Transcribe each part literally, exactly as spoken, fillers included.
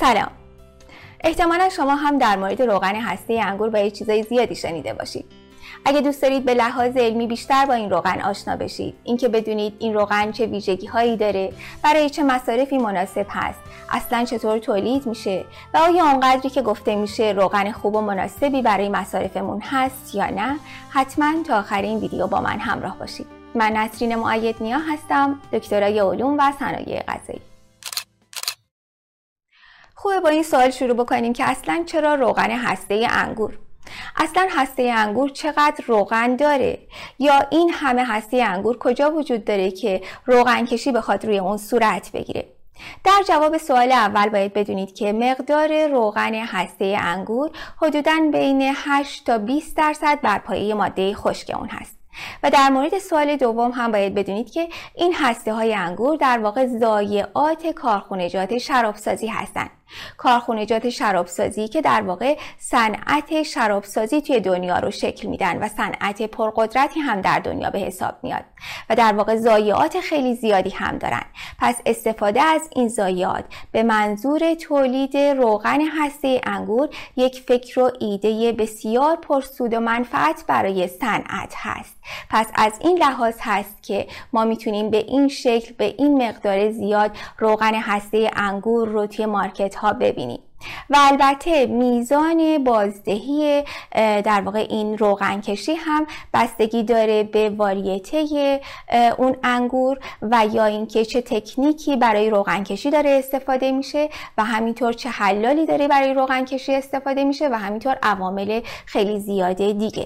سلام. احتمالا شما هم در مورد روغن هسته انگور با چیزای زیادی شنیده باشید. اگه دوست دارید به لحاظ علمی بیشتر با این روغن آشنا بشید، اینکه بدونید این روغن چه ویژگی هایی داره، برای چه مصارفی مناسب هست، اصلا چطور تولید میشه و آیا اونقدری که گفته میشه روغن خوب و مناسبی برای مصارفمون هست یا نه، حتما تا آخر این ویدیو با من همراه باشید. من نسرین معیدنیا هستم، دکترای علوم و صنایع غذایی. خوبه با این سوال شروع بکنیم که اصلا چرا روغن هسته انگور؟ اصلا هسته انگور چقدر روغن داره؟ یا این همه هسته انگور کجا وجود داره که روغن کشی بخواد روی اون صورت بگیره؟ در جواب سوال اول باید بدونید که مقدار روغن هسته انگور حدوداً بین هشت تا بیست درصد بر پایه ماده خشک اون هست. و در مورد سوال دوم هم باید بدونید که این هسته های انگور در واقع ضایعات کارخونجات شرابسازی هستند. کارخونجات شرابسازی که در واقع صنعت شرابسازی توی دنیا رو شکل میدن و صنعت پرقدرتی هم در دنیا به حساب میاد و در واقع ضایعات خیلی زیادی هم دارن. پس استفاده از این ضایعات به منظور تولید روغن هسته انگور یک فکر و ایده بسیار پرسود و منفعت برای صنعت هست. پس از این لحاظ هست که ما میتونیم به این شکل به این مقدار زیاد روغن هسته انگور رو توی مارکت ها ببینیم. و البته میزان بازدهی در واقع این روغن کشی هم بستگی داره به واریته اون انگور و یا اینکه چه تکنیکی برای روغن کشی داره استفاده میشه و همینطور چه حلالی داره برای روغن کشی استفاده میشه و همینطور عوامل خیلی زیاده دیگه.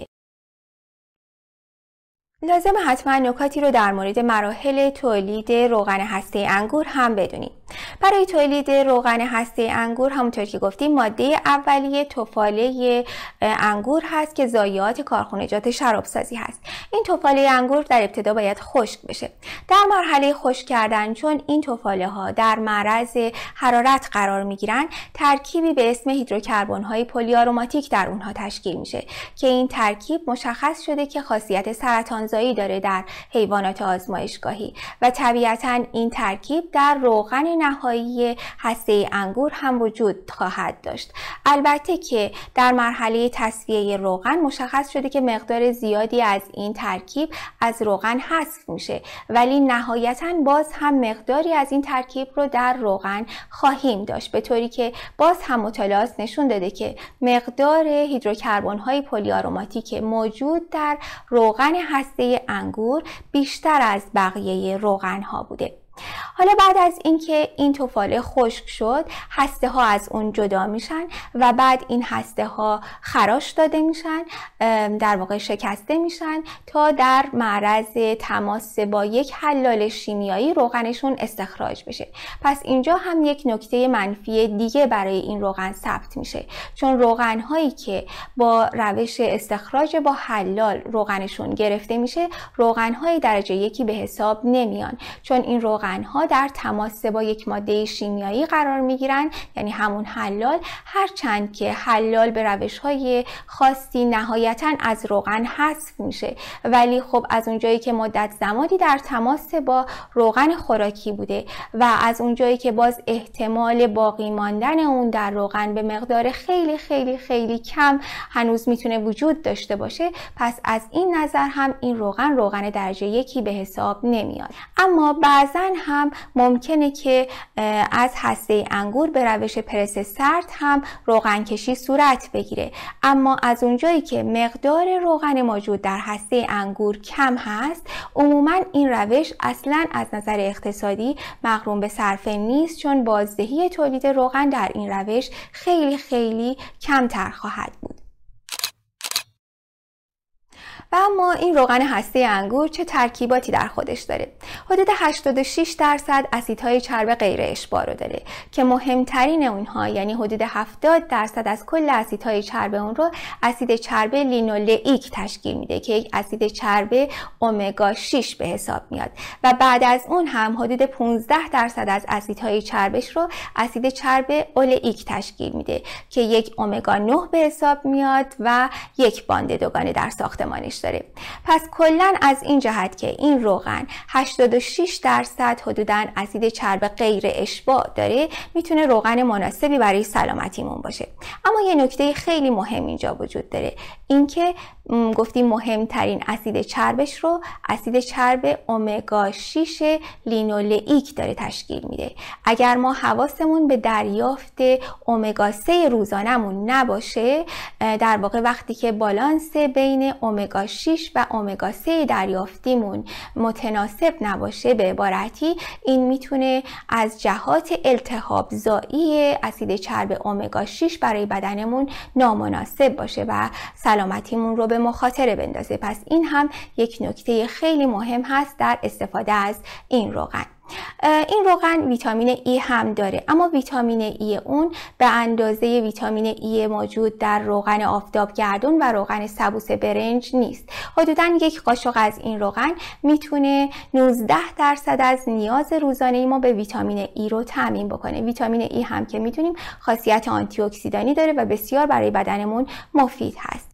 لازم حتما نکاتی رو در مورد مراحل تولید روغن هسته انگور هم بدونیم. برای تولید روغن هسته انگور همونطور که گفتیم ماده اولیه تفاله انگور هست که ضایعات کارخونجات شرابسازی هست. این تفاله انگور در ابتدا باید خشک بشه. در مرحله خشک کردن چون این تفاله ها در معرض حرارت قرار می گیرن، ترکیبی به اسم هیدروکربن های پلی آروماتیک در اونها تشکیل میشه که این ترکیب مشخص شده که خاصیت سرطانزایی داره در حیوانات آزمایشگاهی و طبیعتاً این ترکیب در روغن نهایی هسته انگور هم وجود خواهد داشت. البته که در مرحله تصفیه روغن مشخص شده که مقدار زیادی از این ترکیب از روغن حذف میشه، ولی نهایتاً باز هم مقداری از این ترکیب رو در روغن خواهیم داشت، به طوری که باز هم مطالعات نشون داده که مقدار هیدروکربن های پلی آروماتیک موجود در روغن هسته انگور بیشتر از بقیه روغن ها بوده. حالا بعد از اینکه این تفاله خشک شد، هسته ها از اون جدا میشن و بعد این هسته ها خراش داده میشن، در واقع شکسته میشن تا در معرض تماس با یک حلال شیمیایی روغنشون استخراج بشه. پس اینجا هم یک نکته منفی دیگه برای این روغن ثبت میشه، چون روغن هایی که با روش استخراج با حلال روغنشون گرفته میشه روغن های درجه یکی به حساب نمیان، چون این روغن ها در تماس با یک ماده شیمیایی قرار می گیرن، یعنی همون حلال، هرچند که حلال به روش های خاصی نهایتا از روغن حذف میشه، ولی خب از اونجایی که مدت زمانی در تماس با روغن خوراکی بوده و از اونجایی که باز احتمال باقی ماندن اون در روغن به مقدار خیلی خیلی خیلی کم هنوز میتونه وجود داشته باشه، پس از این نظر هم این روغن روغن درجه یکی به حساب نمیاد. اما بعضا هم ممکنه که از هسته انگور به روش پرس سرد هم روغن کشی صورت بگیره، اما از اونجایی که مقدار روغن موجود در هسته انگور کم هست، عموما این روش اصلا از نظر اقتصادی مغروم به صرفه نیست، چون بازدهی تولید روغن در این روش خیلی خیلی کمتر خواهد بود. و اما این روغن هسته انگور چه ترکیباتی در خودش داره؟ حدود هشتاد و شش درصد اسیدهای چرب غیر اشباع رو داره که مهمترین اونها، یعنی حدود هفتاد درصد از کل اسیدهای چرب اون رو اسید چرب لینولئیک تشکیل میده که یک اسید چرب امگا شش به حساب میاد و بعد از اون هم حدود پانزده درصد از اسیدهای چربش رو اسید چرب اولئیک تشکیل میده که یک امگا نه به حساب میاد و یک باند دوگانه در ساختمانش داره. پس کلا از این جهت که این روغن هشتاد و شش درصد حدوداً اسید چرب غیر اشباع داره، میتونه روغن مناسبی برای سلامتیمون باشه. اما یه نکته خیلی مهم اینجا وجود داره، اینکه گفتیم مهمترین اسید چربش رو اسید چرب امگا شش لینولئیک داره تشکیل میده. اگر ما حواسمون به دریافت امگا سه روزانمون نباشه، در واقع وقتی که بالانس بین امگا شش و امگا سه دریافتیمون متناسب نباشه، به عبارتی این میتونه از جهات التهاب زایی اسید چرب امگا شش برای بدنمون نامناسب باشه و سلامتیمون رو به مخاطره بندازه. پس این هم یک نکته خیلی مهم هست در استفاده از این روغن. این روغن ویتامین ای هم داره، اما ویتامین ای اون به اندازه ویتامین ای موجود در روغن آفتابگردون و روغن سبوس برنج نیست. حدوداً یک قاشق از این روغن میتونه نوزده درصد از نیاز روزانه ما به ویتامین ای رو تامین بکنه. ویتامین ای هم که میتونیم خاصیت آنتی اکسیدانی داره و بسیار برای بدنمون مفید هست.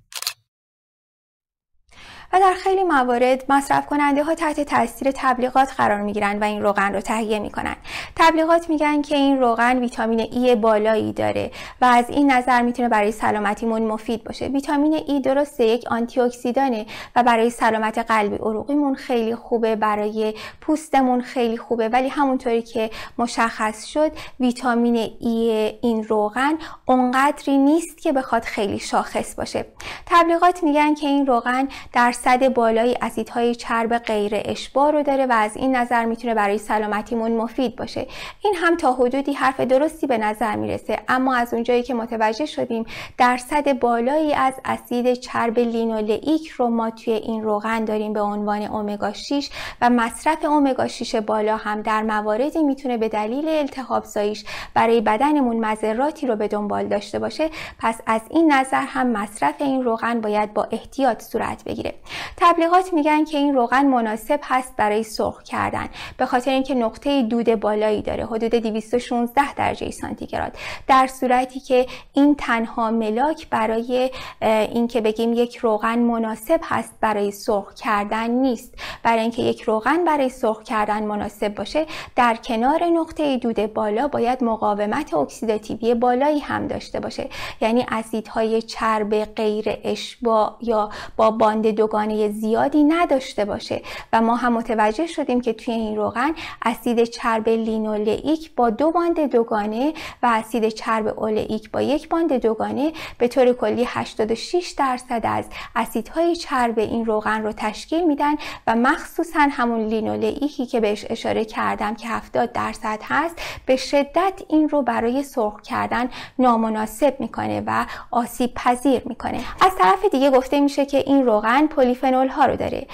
و در خیلی موارد مصرف کننده ها تحت تاثیر تبلیغات قرار می گیرن و این روغن رو تهیه می کنن. تبلیغات میگن که این روغن ویتامین ای بالایی داره و از این نظر میتونه برای سلامتیمون مفید باشه. ویتامین ای درسته یک آنتی اکسیدانه و برای سلامت قلبی عروقیمون خیلی خوبه، برای پوستمون خیلی خوبه، ولی همونطوری که مشخص شد ویتامین ای این روغن اونقدری نیست که بخواد خیلی شاخص باشه. تبلیغات میگن که این روغن در درصد بالای اسیدهای چرب غیر اشباع رو داره و از این نظر میتونه برای سلامتیمون مفید باشه. این هم تا حدودی حرف درستی به نظر میرسه، اما از اونجایی که متوجه شدیم درصد بالایی از اسید چرب لینولئیک رو ما توی این روغن داریم به عنوان امگا شش و مصرف امگا شش بالا هم در مواردی میتونه به دلیل التهاب زاییش برای بدنمون مضراتی رو به دنبال داشته باشه، پس از این نظر هم مصرف این روغن باید با احتیاط صورت بگیره. تبلیغات میگن که این روغن مناسب هست برای سرخ کردن به خاطر اینکه نقطه دود بالایی داره، حدود دویست و شانزده درجه سانتیگراد، در صورتی که این تنها ملاک برای اینکه بگیم یک روغن مناسب هست برای سرخ کردن نیست. برای اینکه یک روغن برای سرخ کردن مناسب باشه، در کنار نقطه دود بالا باید مقاومت اکسیداتیوی بالایی هم داشته باشه، یعنی اسیدهای چرب غیر اشباع یا با باند دوگانه زیادی نداشته باشه و ما هم متوجه شدیم که توی این روغن اسید چرب لینولئیک با دو باند دوگانه و اسید چرب اولئیک با یک باند دوگانه به طور کلی هشتاد و شش درصد از اسیدهای چرب این روغن رو تشکیل میدن و مخصوصا همون لینولئیکی که بهش اشاره کردم که هفتاد درصد هست به شدت این رو برای سرخ کردن نامناسب میکنه و آسیب پذیر میکنه. از طرف دیگه گفته میشه که این روغن پلیفنول ها رو داره،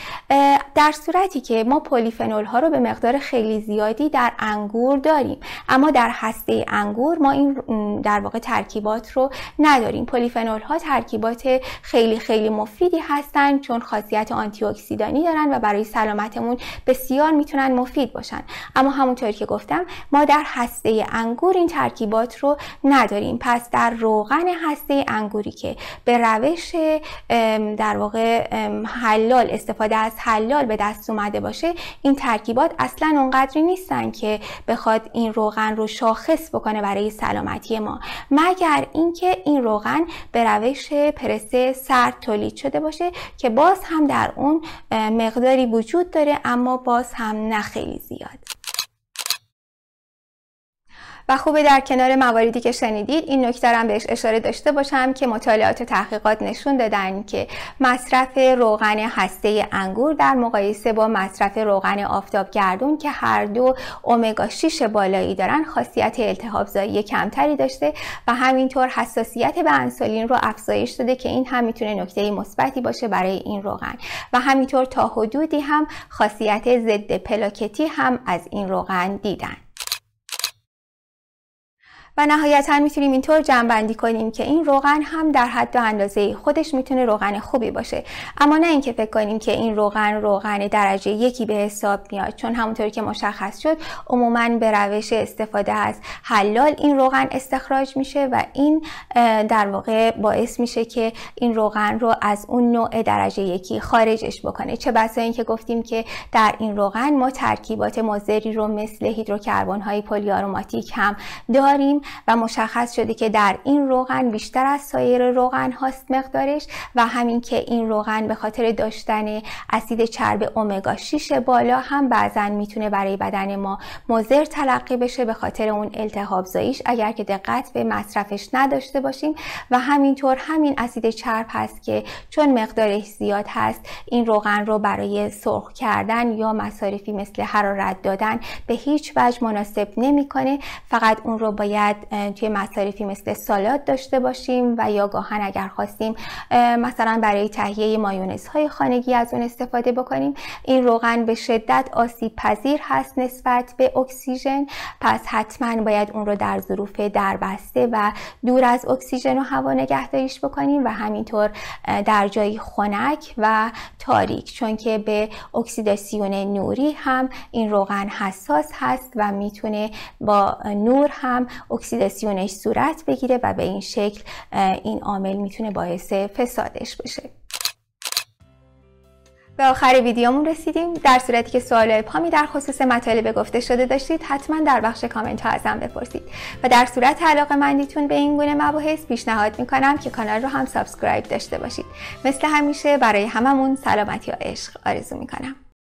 در صورتی که ما پلیفنول ها رو به مقدار خیلی زیادی در انگور داریم، اما در هسته انگور ما این در واقع ترکیبات رو نداریم. پلیفنول ها ترکیبات خیلی خیلی مفیدی هستن چون خاصیت آنتی اکسیدانی دارن و برای سلامتمون بسیار میتونن مفید باشن، اما همونطور که گفتم ما در هسته انگور این ترکیبات رو نداریم. پس در روغن هسته انگوری که به روش در واقع حلال استفاده از حلال به دست اومده باشه، این ترکیبات اصلا اونقدری نیستن که بخواد این روغن رو شاخص بکنه برای سلامتی ما، مگر اینکه این روغن به روش پرسه سرد تولید شده باشه که باز هم در اون مقداری وجود داره، اما باز هم نه خیلی زیاد. و خوبه در کنار مواردی که شنیدید این نکته رو بهش اشاره داشته باشم که مطالعات و تحقیقات نشون دادن که مصرف روغن هسته انگور در مقایسه با مصرف روغن آفتابگردون که هر دو امگا شش بالایی دارن خاصیت التهاب زایی کمتری داشته و همینطور حساسیت به انسولین رو افزایش داده که این هم میتونه نکته مثبتی باشه برای این روغن و همینطور تا حدودی هم خاصیت ضد پلاکتی هم از این روغن دیدن. و نهایتا میتونیم اینطور جمع‌بندی کنیم که این روغن هم در حد و اندازه خودش میتونه روغن خوبی باشه، اما نه اینکه فکر کنیم که این روغن روغن درجه یکی به حساب میاد، چون همونطور که مشخص شد عموما به روش استفاده از حلال این روغن استخراج میشه و این در واقع باعث میشه که این روغن رو از اون نوع درجه یکی خارجش بکنه. چه بسا اینکه گفتیم که در این روغن ما ترکیبات مضری رو مثل هیدروکربن های پلی آروماتیک هم داریم و مشخص شده که در این روغن بیشتر از سایر روغن هاست مقدارش و همین که این روغن به خاطر داشتن اسید چرب امگا شش بالا هم بعضا میتونه برای بدن ما مضر تلقی بشه به خاطر اون التهاب زاییش اگر که دقت به مصرفش نداشته باشیم و همینطور همین اسید چرب هست که چون مقدارش زیاد هست این روغن رو برای سرخ کردن یا مصارفی مثل حرارت دادن به هیچ وجه مناسب نمیکنه. فقط اون رو باید توی مصارفی مثل سالاد داشته باشیم و یا گاهن اگر خواستیم مثلا برای تهیه مایونزهای خانگی از اون استفاده بکنیم. این روغن به شدت آسیب پذیر هست نسبت به اکسیژن، پس حتما باید اون رو در ظروف دربسته و دور از اکسیژن و هوا نگهداریش بکنیم و همینطور در جایی خنک و تاریک، چون که به اکسیداسیون نوری هم این روغن حساس هست و میتونه با نور هم اکسیداسیونش صورت بگیره و به این شکل این عامل میتونه باعث فسادش بشه. به آخر ویدیومون رسیدیم. در صورتی که سوالای پامی در خصوص مطالب گفته شده داشتید حتما در بخش کامنت ها ازم بپرسید و در صورت علاقه‌مندیتون به این گونه مباحث پیشنهاد میکنم که کانال رو هم سابسکرایب داشته باشید. مثل همیشه برای هممون سلامتی و عشق آرزو میکنم.